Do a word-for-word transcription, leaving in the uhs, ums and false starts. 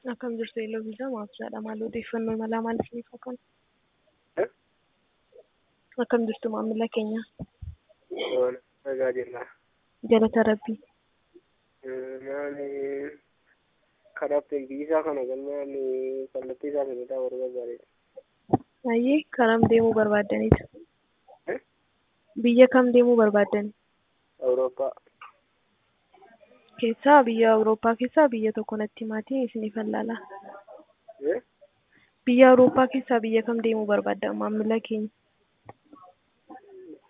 Akkam jirtu Eeloo Viizaa maamsaadha. Maal odeeffannoo malaa maal isiniif akka Eh? akkam jirtu maamila keenya Wal tajaajila. galata rabbii. Maali kanaaf biyyisaa kana galmaan kallattii isaa filataa warra gaariidha. Ayyee karam deemuu barbaaddaniitu? Eh? Biyya kam deemuu barbaaddani? Awurooppaa. Keessaa biyya Awurooppaa keessaa biyya tokko natti himaatii isiniif ilaala. Eh? Biyya Awurooppaa keessaa biyya kam deemuu barbaadda maamila keenya?